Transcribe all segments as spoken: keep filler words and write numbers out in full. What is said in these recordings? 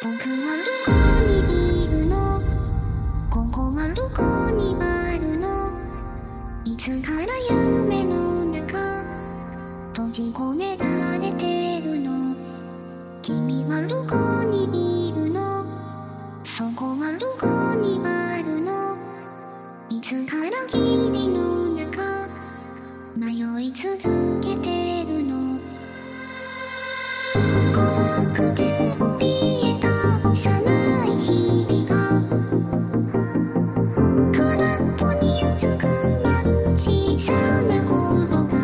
僕はどこにいるの？ここはどこにあるの？いつから夢の中閉じ込められてるの？君はどこにいるの？そこはどこにあるの？いつから霧の中迷い続けてるの？怖くて怯えた幼い日々が空っぽにうずくまる小さな頃が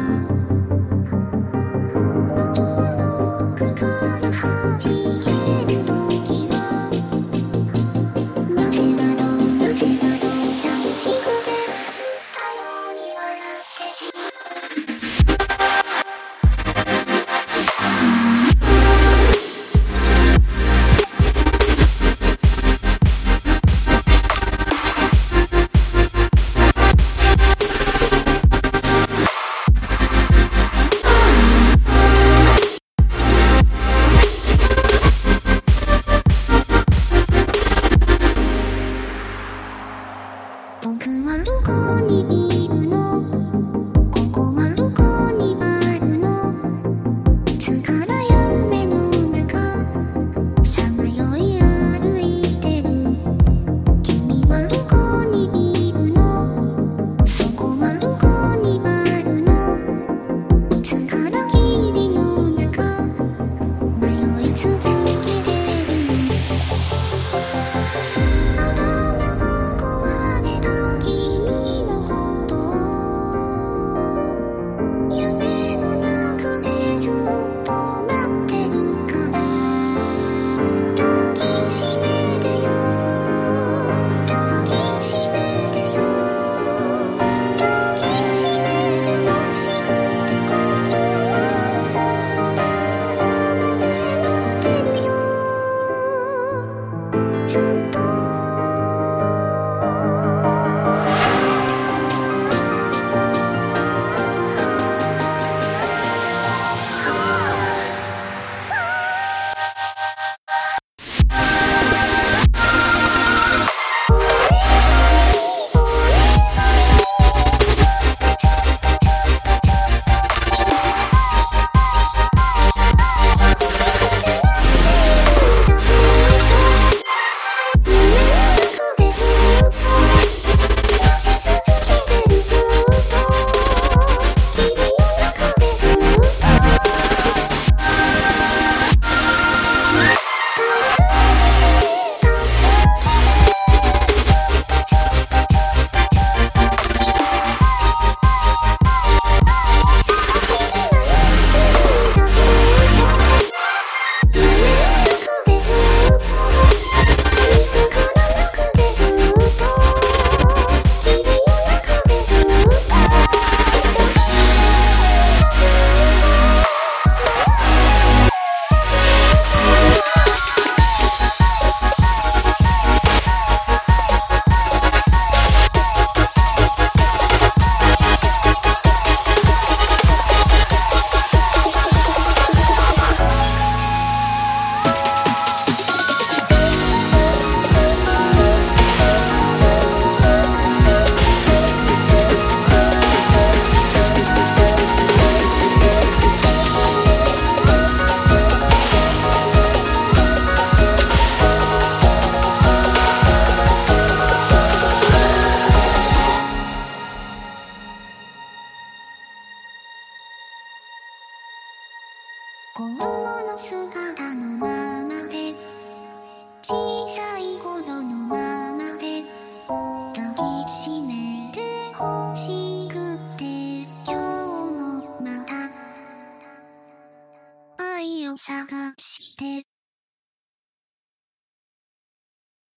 喉の奥から弾ける時はなぜだろうなぜだろう大地区でたように笑ってしまう僕はどこにいるの？ここはどこにあるの？いつから夢の中さまよい歩いてる？君はどこにいるの？そこはどこにあるの？いつから霧の中迷い続けてるの？子供の姿のままで小さい頃のままで抱きしめて欲しくて今日もまた愛を探して